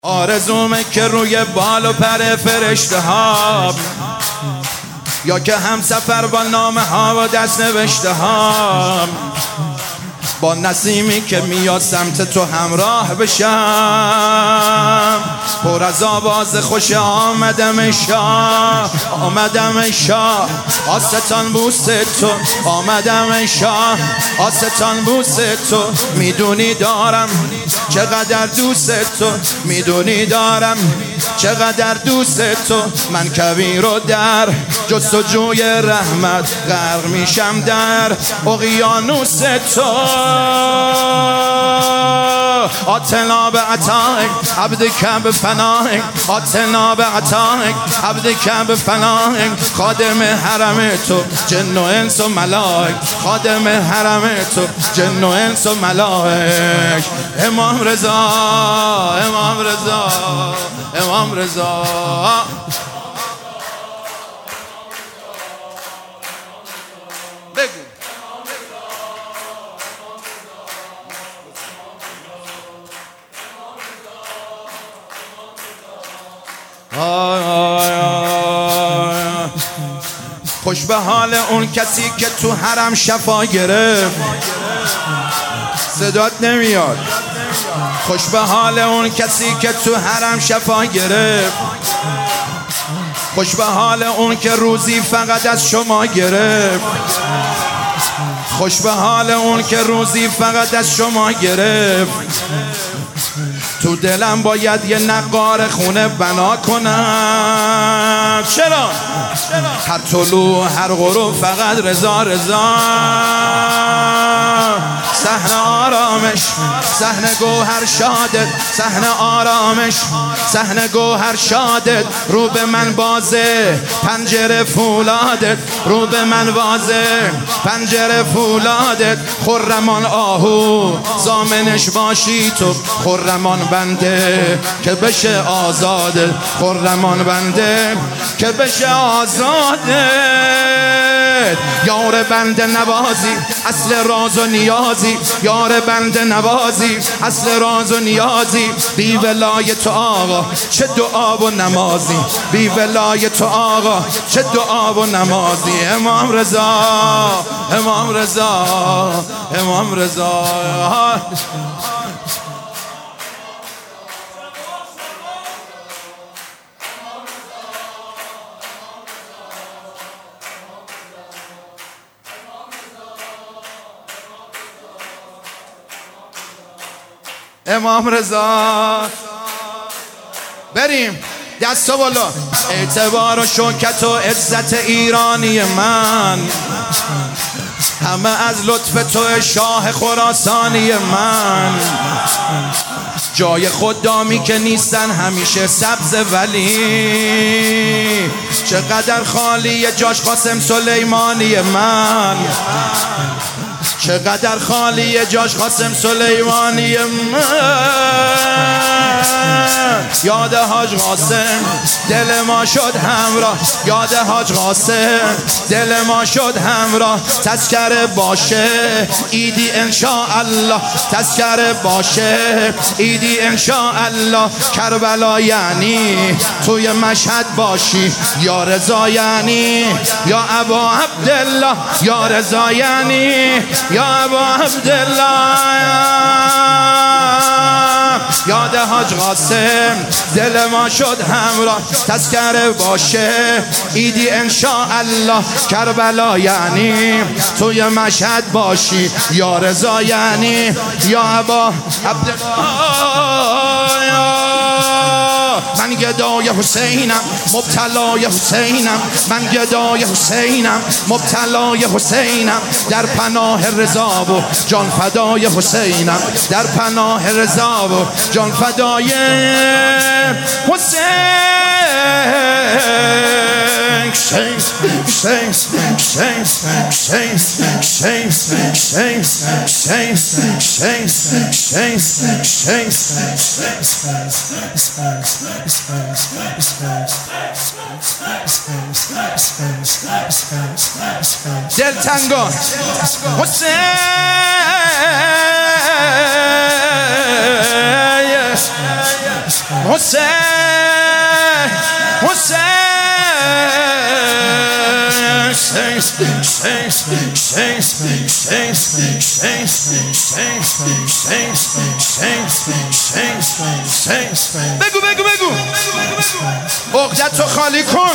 آرزومه که روی بال و پر فرشته ها، یا که هم سفر با نامه ها و دست نوشته ها، با نسیمی که میاد سمت تو همراه بشم، پر از آواز خوش آمدم ای شاه، آمدم ای شاه، آستان بوس تو، آمدم ای شاه، آستان بوس تو. میدونی دارم چقدر دوست تو، میدونی دارم چقدر دوست تو. من کویر رو در جستجوی رحمت غرق میشم در اقیانوس تو. آتنا به عطایک عبدک به فنایک، آتنا به عطایک عبدک به فنایک. خادم حرم تو جن و انس و ملائک، خادم حرم تو جن و انس و ملائک. امام رضا، امام رضا، امام رضا. خوش به حال اون کسی که تو حرم شفا گرفت. صدات نمیاد. خوش به حال اون کسی که تو حرم شفا گرفت. خوش به حال اون که روزی فقط از شما گرفت. خوش به حال اون که روزی فقط از شما گرفت. تو دلم باید یه نقار خونه بنا کنم. چرا؟ هر طلوع هر غروب فقط رضا رضا. صحنه آرامش، صحنه گوهر شادت، صحنه آرامش، صحنه گوهر شادت. رو به من بازه پنجره فولادت، رو به من بازه پنجره فولادت. خرمان آهو زامنش باشی تو، خرمان بنده که بشه آزاده، خرمان بنده که بشه آزاده. یار بنده نوازی اصل راز و نیازی، یار بنده نوازی اصل راز و نیازی. بی ولای تو آقا چه دعا و نمازی، بی ولای تو آقا چه دعا و نمازی. امام رضا، امام رضا، امام رضا. امام رضا. بریم دستا بالا. اعتبار و شوکت و عزت ایرانی من، همه از لطف تو شاه خراسانی من. جای خدامی که نیستن همیشه سبز، ولی چقدر خالی جاش قاسم سلیمانی من، چقدر خالی جاش قاسم سلیمانی من. یاد حاج قاسم دل ما شد همراه، یاد حاج قاسم دل ما شد همراه. تذکره باشه ایدی انشاءالله، تذکره باشه ایدی انشاءالله. کربلا یعنی توی مشهد باشی، یا رضا یعنی یا ابا عبدالله، یا رضا یعنی یا ابا عبدالله. یاد حاج قاسم دل ما شد همراه. تذکره باشه ایدی انشاءالله. کربلا یعنی توی مشهد باشی، یا رضا یعنی یا ابا عبدالله. من گدای حسینم مبتلای حسینم، من گدای حسینم مبتلای حسینم. در پناه رضا و جان فدای حسینم، در پناه رضا و جان فدای حسین. دلتنگا حسین بگو عقدتو خالی کن.